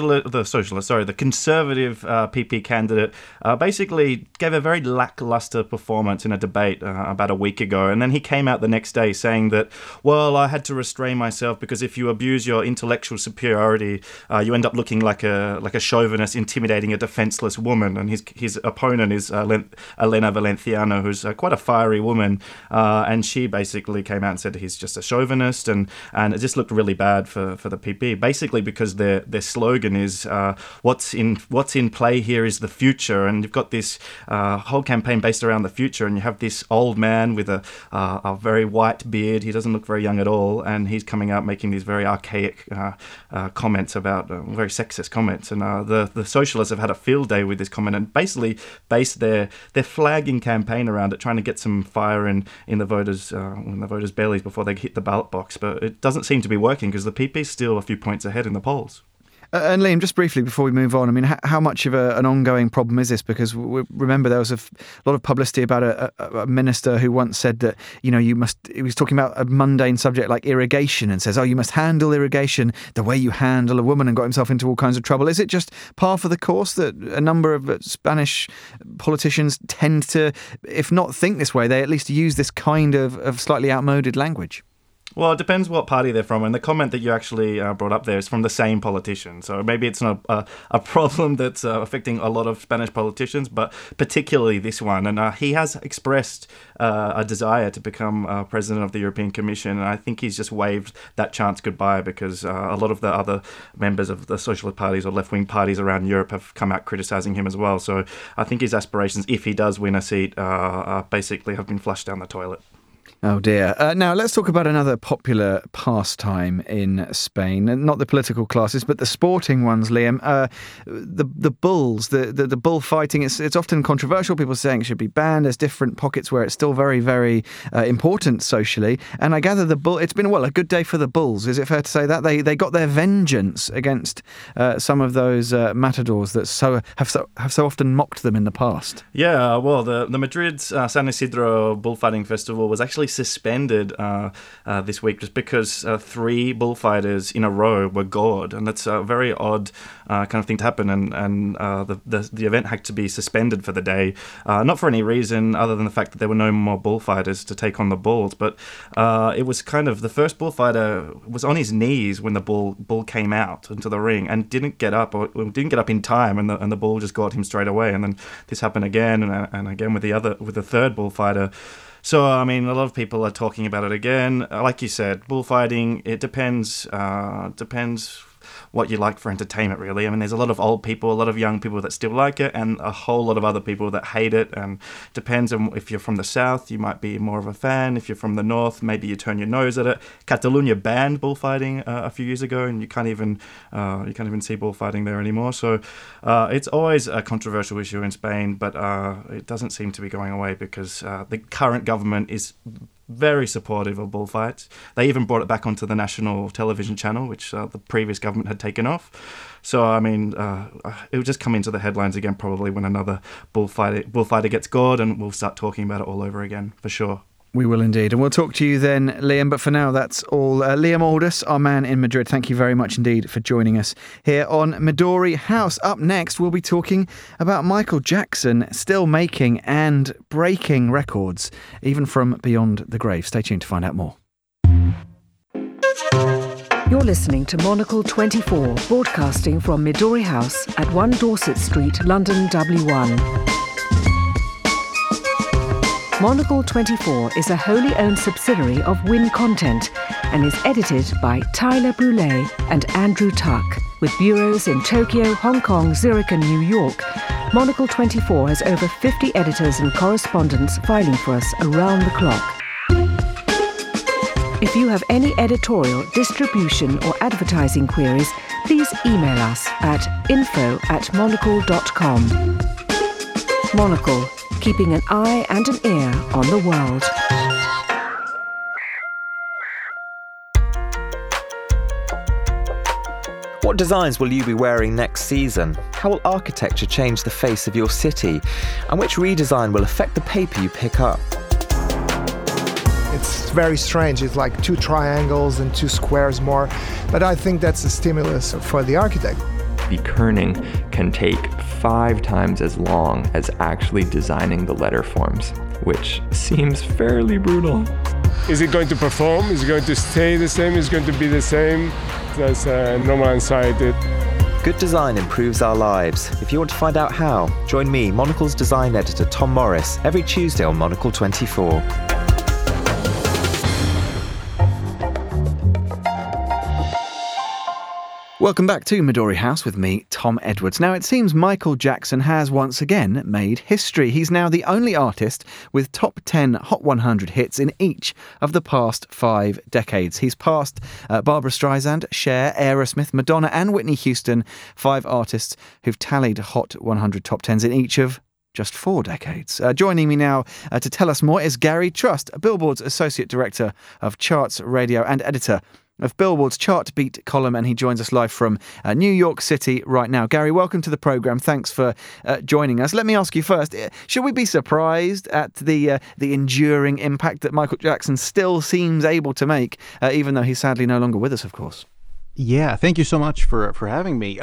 Conservative PP candidate basically gave a very lackluster performance in a debate about a week ago, and then he came out the next day saying that, well, I had to restrain myself because if you abuse your intellectual superiority, you end up looking like a chauvinist intimidating a defenseless woman. And his opponent is Elena Valenciano, who's quite a fiery woman, and she basically came out and said he's just a chauvinist, and it just looked really bad for the PP. Basically, because their slogan is what's in play here is the future, and you've got this whole campaign based around the future, and you have this old man with a very white beard. He doesn't look very young at all, and he's coming out making these very archaic comments about very sexist comments, and the socialists have had a field day with this comment and basically based their flagging campaign around it, trying to get some fire in the voters' bellies before they hit the ballot box. But it doesn't seem to be working because the PP is still a few points ahead in the polls. And Liam, just briefly before we move on, I mean, how much of an ongoing problem is this? Because remember, there was a lot of publicity about a minister who once said that, he was talking about a mundane subject like irrigation and says, you must handle irrigation the way you handle a woman, and got himself into all kinds of trouble. Is it just par for the course that a number of Spanish politicians tend to, if not think this way, they at least use this kind of slightly outmoded language? Well, it depends what party they're from, and the comment that you actually brought up there is from the same politician. So maybe it's not a problem that's affecting a lot of Spanish politicians, but particularly this one. And he has expressed a desire to become president of the European Commission, and I think he's just waved that chance goodbye because a lot of the other members of the socialist parties or left-wing parties around Europe have come out criticising him as well. So I think his aspirations, if he does win a seat, basically have been flushed down the toilet. Oh dear. Now let's talk about another popular pastime in Spain. Not the political classes, but the sporting ones, Liam. The bulls, the bullfighting. It's often controversial. People saying it should be banned. There's different pockets where it's still very, very important socially. And I gather it's been a good day for the bulls. Is it fair to say that they got their vengeance against some of those matadors that have so often mocked them in the past? Yeah. Well, the Madrid's San Isidro bullfighting festival was actually suspended this week just because 3 bullfighters in a row were gored, and that's a very odd kind of thing to happen, and the event had to be suspended for the day, not for any reason other than the fact that there were no more bullfighters to take on the bulls, but it was kind of the first bullfighter was on his knees when the bull came out into the ring and didn't get up in time, and the bull just got him straight away, and then this happened again and again with the third bullfighter. So, I mean, a lot of people are talking about it again. Like you said, bullfighting, it depends what you like for entertainment, really. I mean, there's a lot of old people, a lot of young people that still like it, and a whole lot of other people that hate it. And depends on if you're from the south, you might be more of a fan. If you're from the north, maybe you turn your nose at it. Catalonia banned bullfighting a few years ago, and you can't even see bullfighting there anymore. So it's always a controversial issue in Spain, but it doesn't seem to be going away because the current government is very supportive of bullfights. They even brought it back onto the national television channel, which the previous government had taken off. So, I mean, it will just come into the headlines again probably when another bullfighter gets gored, and we'll start talking about it all over again, for sure. We will indeed. And we'll talk to you then, Liam. But for now, that's all. Liam Aldous, our man in Madrid, thank you very much indeed for joining us here on Midori House. Up next, we'll be talking about Michael Jackson still making and breaking records, even from beyond the grave. Stay tuned to find out more. You're listening to Monocle 24, broadcasting from Midori House at 1 Dorset Street, London, W1. Monocle 24 is a wholly owned subsidiary of Win Content and is edited by Tyler Brûlé and Andrew Tuck. With bureaus in Tokyo, Hong Kong, Zurich and New York, Monocle 24 has over 50 editors and correspondents filing for us around the clock. If you have any editorial, distribution or advertising queries, please email us at info@monocle.com. Monocle, keeping an eye and an ear on the world. What designs will you be wearing next season? How will architecture change the face of your city? And which redesign will affect the paper you pick up? It's very strange. It's like 2 triangles and 2 squares more. But I think that's a stimulus for the architect. The kerning can take 5 times as long as actually designing the letter forms, which seems fairly brutal. Is it going to perform? Is it going to stay the same? Is it going to be the same? That's normal anxiety. Good design improves our lives. If you want to find out how, join me, Monocle's design editor Tom Morris, every Tuesday on Monocle 24. Welcome back to Midori House with me, Tom Edwards. Now, it seems Michael Jackson has once again made history. He's now the only artist with top 10 Hot 100 hits in each of the past 5 decades. He's passed Barbra Streisand, Cher, Aerosmith, Madonna and Whitney Houston, 5 artists who've tallied Hot 100 top 10s in each of just 4 decades. Joining me now to tell us more is Gary Trust, Billboard's Associate Director of Charts, Radio and Editor of Billboard's Chart Beat column, and he joins us live from New York City right now. Gary, welcome to the programme. Thanks for joining us. Let me ask you first, should we be surprised at the enduring impact that Michael Jackson still seems able to make, even though he's sadly no longer with us, of course? Yeah, thank you so much for having me.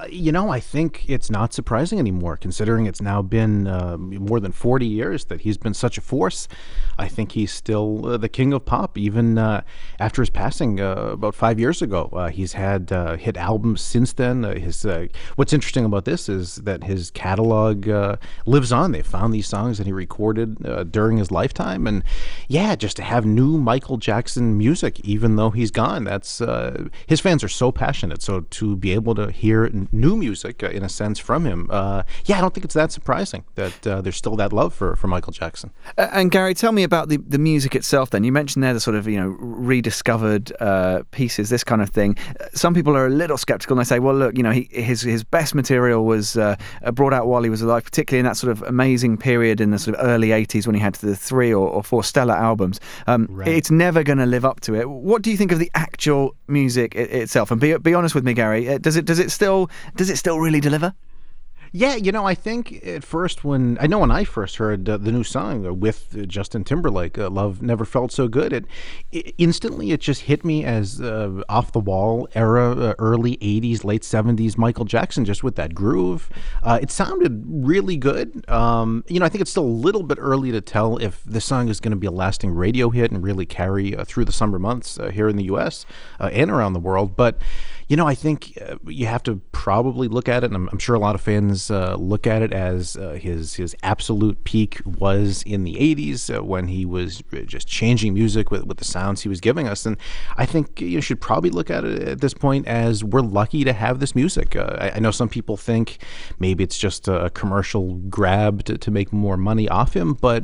I think it's not surprising anymore, considering it's now been more than 40 years that he's been such a force. I think he's still the king of pop, even after his passing about 5 years ago. He's had hit albums since then. What's interesting about this is that his catalog lives on. They found these songs that he recorded during his lifetime, and yeah, just to have new Michael Jackson music, even though he's gone, that's his fans are so passionate. So to be able to hear new music, in a sense, from him, I don't think it's that surprising that there's still that love for Michael Jackson. And Gary, tell me about the music itself then. You mentioned there the sort of, rediscovered pieces, this kind of thing. Some people are a little skeptical and they say, well, look, his best material was brought out while he was alive, particularly in that sort of amazing period in the sort of early 80s when he had the 3 or 4 stellar albums. Right. It's never going to live up to it. What do you think of the actual music itself? And be honest with me, Gary. Does it still really deliver? Yeah, I think at first when I first heard the new song with Justin Timberlake, Love Never Felt So Good, it instantly just hit me as off the wall era, early 80s, late 70s Michael Jackson, just with that groove. It sounded really good. I think it's still a little bit early to tell if this song is going to be a lasting radio hit and really carry through the summer months here in the U.S. And around the world. But I think you have to probably look at it, and I'm sure a lot of fans look at it as his absolute peak was in the 80s when he was just changing music with the sounds he was giving us. And I think you should probably look at it at this point as we're lucky to have this music. I know some people think maybe it's just a commercial grab to make more money off him, but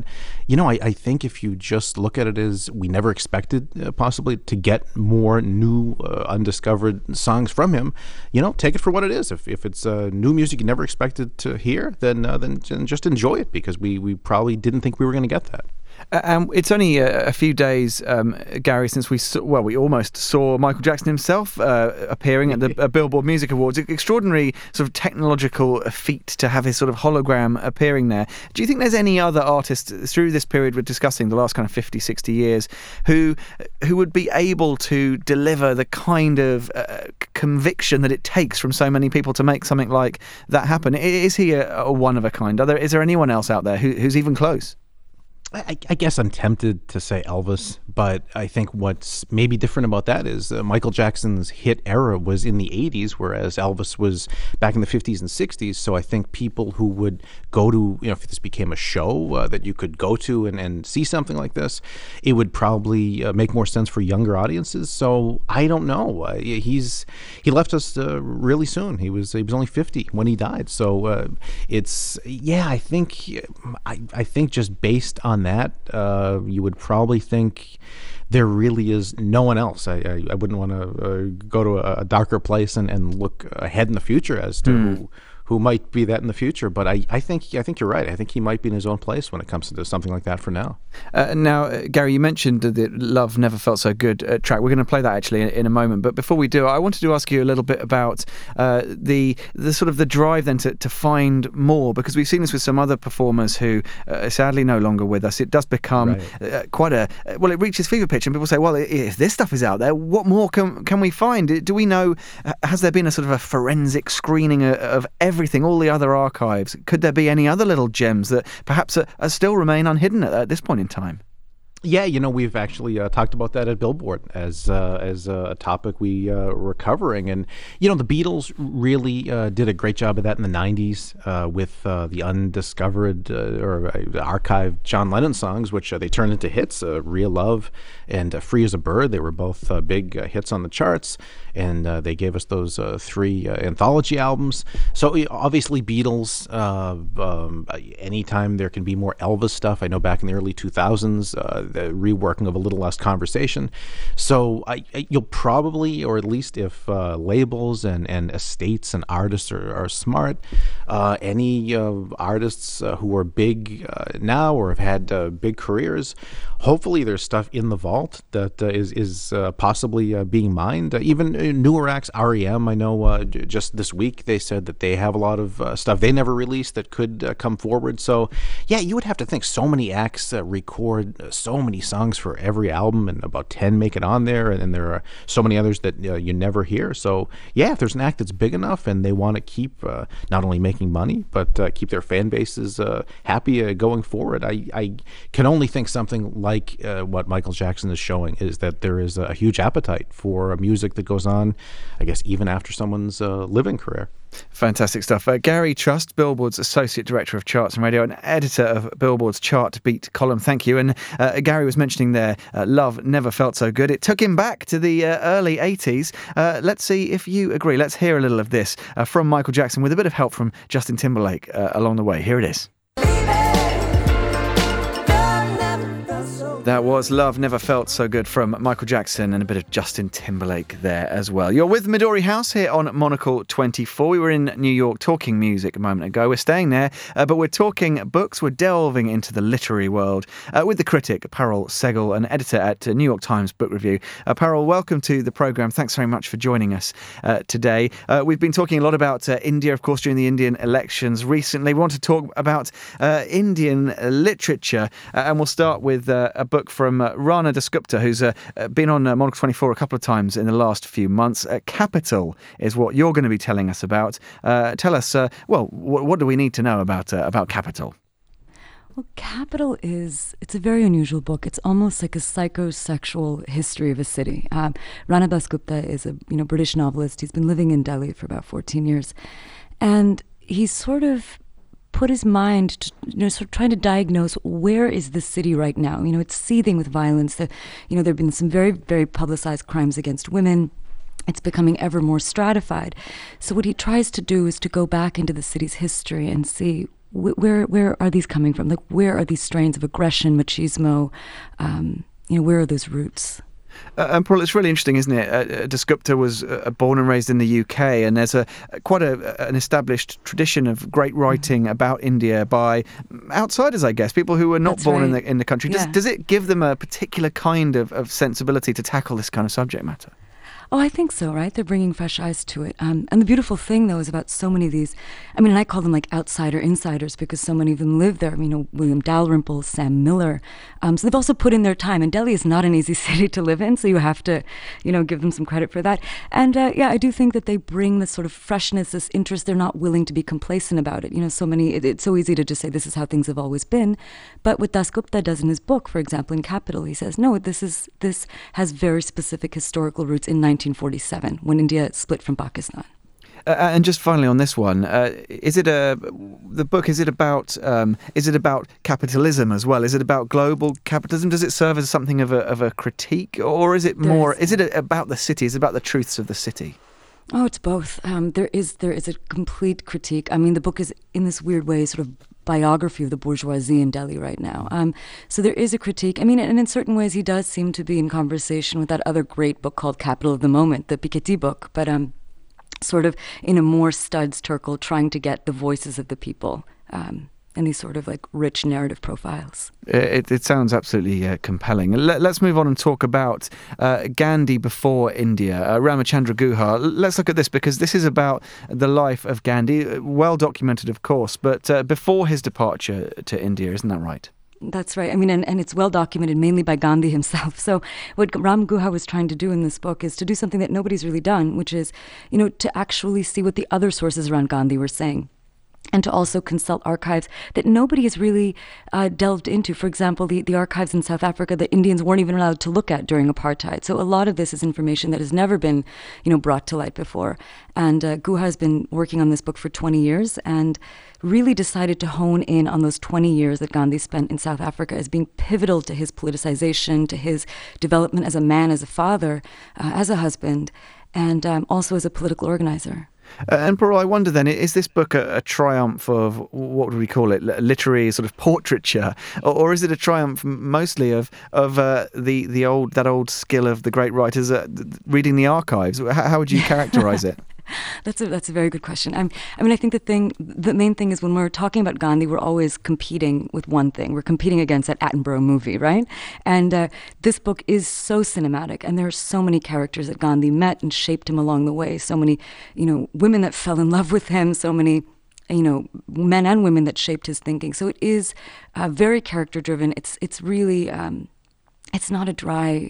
I think if you just look at it as we never expected possibly to get more new undiscovered songs from him, take it for what it is. If it's new music you never expected to hear, then just enjoy it, because we probably didn't think we were going to get that. It's only a few days, Gary, since we almost saw Michael Jackson himself appearing at the Billboard Music Awards. Extraordinary sort of technological feat to have his sort of hologram appearing there. Do you think there's any other artist through this period we're discussing, the last kind of 50, 60 years, who would be able to deliver the kind of conviction that it takes from so many people to make something like that happen? Is he a one of a kind? Is there anyone else out there who's even close? I guess I'm tempted to say Elvis, but I think what's maybe different about that is Michael Jackson's hit era was in the 80s, whereas Elvis was back in the 50s and 60s. So I think people who would go to, if this became a show that you could go to and see something like this, it would probably make more sense for younger audiences. So I don't know. He left us really soon. He was only 50 when he died. So I think just based on that, you would probably think there really is no one else. I wouldn't want to go to a darker place and look ahead in the future as to who might be that in the future. But I think you're right. I think he might be in his own place when it comes to something like that for now. Now, Gary, you mentioned the Love Never Felt So Good track. We're going to play that actually in a moment. But before we do, I wanted to ask you a little bit about the sort of the drive then to find more, because we've seen this with some other performers who are sadly no longer with us. It does become quite it reaches fever pitch, and people say, well, if this stuff is out there, what more can we find? Do we know, has there been a sort of a forensic screening of everything, all the other archives? Could there be any other little gems that perhaps still remain unhidden at this point in time? Yeah, we've actually talked about that at Billboard as a topic we were covering. And, the Beatles really did a great job of that in the 90s with the undiscovered or archived John Lennon songs, which they turned into hits, Real Love and Free as a Bird. They were both big hits on the charts, and they gave us those 3 anthology albums. So obviously Beatles, anytime there can be more Elvis stuff. I know back in the early 2000s, the reworking of A Little Less Conversation. So you'll probably, or at least if labels and estates and artists are smart, any artists who are big now or have had big careers, hopefully there's stuff in the vault that is possibly being mined. Even newer acts, R.E.M., I know just this week they said that they have a lot of stuff they never released that could come forward. So yeah, you would have to think so many acts record so so many songs for every album, and about 10 make it on there, and there are so many others that you never hear. So yeah, if there's an act that's big enough and they want to keep not only making money but keep their fan bases happy going forward, I can only think something like what Michael Jackson is showing is that there is a huge appetite for music that goes on, I guess, even after someone's living career. Fantastic stuff. Gary Trust, Billboard's Associate Director of Charts and Radio and Editor of Billboard's Chart Beat column. Thank you. And Gary was mentioning there, Love Never Felt So Good. It took him back to the early 80s. Let's see if you agree. Let's hear a little of this from Michael Jackson with a bit of help from Justin Timberlake along the way. Here it is. That was Love Never Felt So Good from Michael Jackson, and a bit of Justin Timberlake there as well. You're with Midori House here on Monocle 24. We were in New York talking music a moment ago. We're staying there, but we're talking books. We're delving into the literary world with the critic, Parul Sehgal, an editor at New York Times Book Review. Parul, welcome to the programme. Thanks very much for joining us today. We've been talking a lot about India, of course, during the Indian elections recently. We want to talk about Indian literature, and we'll start with a book from Rana Dasgupta, who's been on Monocle 24 a couple of times in the last few months. Capital is what you're going to be telling us about. Tell us, what do we need to know about Capital? Well, Capital it's a very unusual book. It's almost like a psychosexual history of a city. Rana Dasgupta is a British novelist. He's been living in Delhi for about 14 years. And he's sort of put his mind to, sort of trying to diagnose where is the city right now. It's seething with violence. There have been some very, very publicized crimes against women. It's becoming ever more stratified. So what he tries to do is to go back into the city's history and see where are these coming from? Like, where are these strains of aggression, machismo? Where are those roots? And Paul, it's really interesting, isn't it? Dasgupta was born and raised in the UK, and there's quite an established tradition of great writing about India by outsiders, I guess, people who were not born in the country. Does it give them a particular kind of sensibility to tackle this kind of subject matter? Oh, I think so, right? They're bringing fresh eyes to it. And the beautiful thing, though, is about so many of these, and I call them like outsider insiders because so many of them live there. William Dalrymple, Sam Miller. So they've also put in their time. And Delhi is not an easy city to live in, so you have to, give them some credit for that. And I do think that they bring this sort of freshness, this interest. They're not willing to be complacent about it. It's so easy to just say this is how things have always been. But what Dasgupta does in his book, for example, in Capital, he says, no, this has very specific historical roots in 1947 when India split from Pakistan. And just finally on this one, is it about capitalism as well? Is it about global capitalism? Does it serve as something of a critique, or is it more? Is it about the city? Is it about the truths of the city? Oh, it's both. There is a complete critique. The book is in this weird way sort of biography of the bourgeoisie in Delhi right now. So there is a critique. And in certain ways he does seem to be in conversation with that other great book called Capital of the Moment, the Piketty book, but sort of in a more Studs Terkel, trying to get the voices of the people and these sort of like rich narrative profiles. It sounds absolutely compelling. Let's move on and talk about Gandhi before India, Ramachandra Guha. Let's look at this because this is about the life of Gandhi, well documented of course, but before his departure to India, isn't that right? That's right. And it's well documented mainly by Gandhi himself. So what Ram Guha was trying to do in this book is to do something that nobody's really done, which is, to actually see what the other sources around Gandhi were saying. And to also consult archives that nobody has really delved into. For example, the archives in South Africa that Indians weren't even allowed to look at during apartheid. So a lot of this is information that has never been, brought to light before. And Guha has been working on this book for 20 years and really decided to hone in on those 20 years that Gandhi spent in South Africa as being pivotal to his politicization, to his development as a man, as a father, as a husband, and also as a political organizer. And Parul, I wonder then, is this book a triumph of, what would we call it, literary sort of portraiture, or is it a triumph mostly of that old skill of the great writers reading the archives? How would you characterize it? That's a very good question. I think the main thing is when we're talking about Gandhi, we're always competing with one thing. We're competing against that Attenborough movie, right? And this book is so cinematic, and there are so many characters that Gandhi met and shaped him along the way. So many, women that fell in love with him. So many, men and women that shaped his thinking. So it is very character driven. It's really it's not a dry,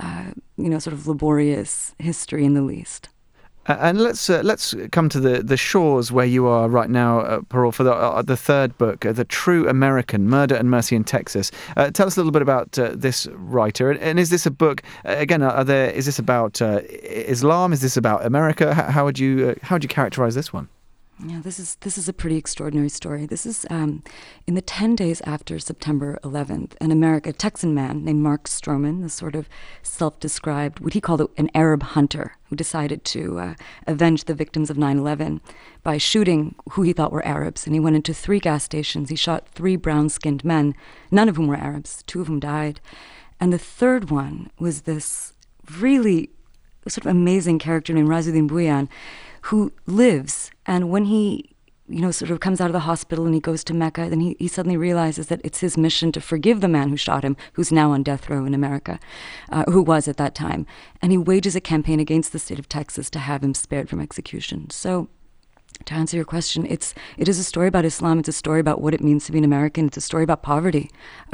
sort of laborious history in the least. And let's come to the shores where you are right now, Parul, for the third book, The True American, Murder and Mercy in Texas. Tell us a little bit about this writer. And is this a book, again, is this about Islam? Is this about America? How would you characterize this one? Yeah, this is a pretty extraordinary story. This is in the 10 days after September 11th, a Texan man named Mark Stroman, this sort of self-described, what he called an Arab hunter, who decided to avenge the victims of 9/11 by shooting who he thought were Arabs. And he went into 3 gas stations. He shot 3 brown-skinned men, none of whom were Arabs. 2 of them died. And the third one was this really sort of amazing character named Razuddin Bhuiyan, who lives, and when he, sort of comes out of the hospital and he goes to Mecca, then he suddenly realizes that it's his mission to forgive the man who shot him, who's now on death row in America, who was at that time. And he wages a campaign against the state of Texas to have him spared from execution. So, to answer your question, it is a story about Islam. It's a story about what it means to be an American. It's a story about poverty.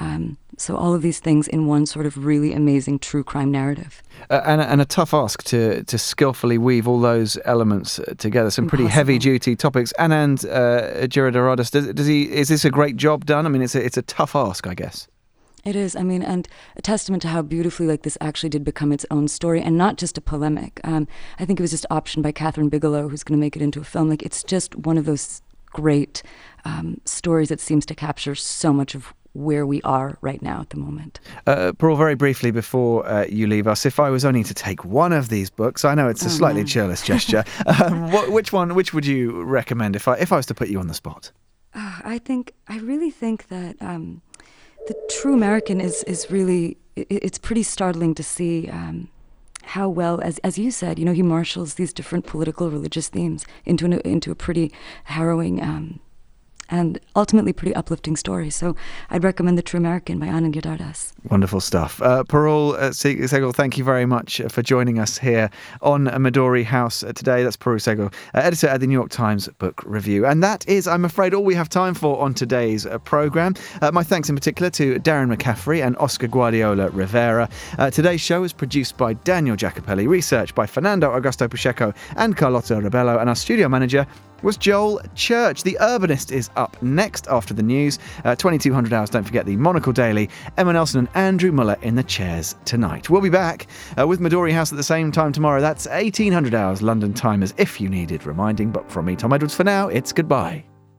So all of these things in one sort of really amazing true crime narrative. And a tough ask to skillfully weave all those elements together. Some pretty heavy-duty topics. Anand Giridharadas, is this a great job done? I mean, it's a tough ask, I guess. It is, and a testament to how beautifully this actually did become its own story, and not just a polemic. I think it was just optioned by Catherine Bigelow, who's going to make it into a film. It's just one of those great stories that seems to capture so much of where we are right now at the moment. Parul, very briefly before you leave us, if I was only to take one of these books, I know it's a slightly churlish gesture, which would you recommend if I was to put you on the spot? I really think that The True American is really, it's pretty startling to see how well, as you said, he marshals these different political, religious themes into a pretty harrowing and ultimately pretty uplifting story. So I'd recommend The True American by Anand Giridharadas. Wonderful stuff. Parul Sehgal, thank you very much for joining us here on Midori House today. That's Parul Sehgal, editor at the New York Times Book Review. And that is, I'm afraid, all we have time for on today's programme. My thanks in particular to Darren McCaffrey and Oscar Guardiola Rivera. Today's show was produced by Daniel Jacopelli, researched by Fernando Augusto Pacheco and Carlotta Rebello, and our studio manager was Joel Church. The Urbanist is up next after the news. 2200 hours, don't forget the Monocle Daily. Emma Nelson and Andrew Muller in the chairs tonight. We'll be back with Midori House at the same time tomorrow. That's 1800 hours London time, as if you needed reminding. But from me, Tom Edwards, for now, it's goodbye.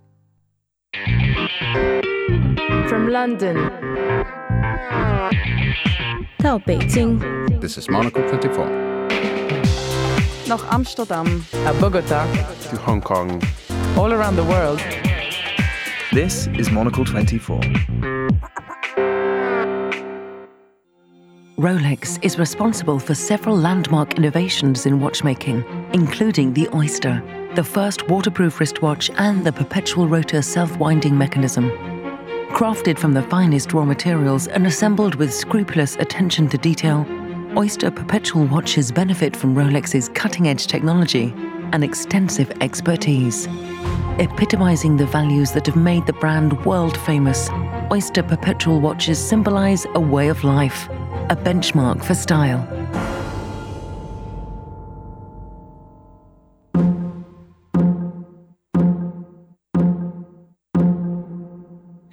From London to Beijing. This is Monocle 24. Nach Amsterdam, Bogota, to Hong Kong, all around the world. This is Monocle 24. Rolex is responsible for several landmark innovations in watchmaking, including the Oyster, the first waterproof wristwatch, and the perpetual rotor self-winding mechanism. Crafted from the finest raw materials and assembled with scrupulous attention to detail, Oyster perpetual watches benefit from Rolex's cutting-edge technology and extensive expertise. Epitomizing the values that have made the brand world-famous, Oyster perpetual watches symbolize a way of life, a benchmark for style.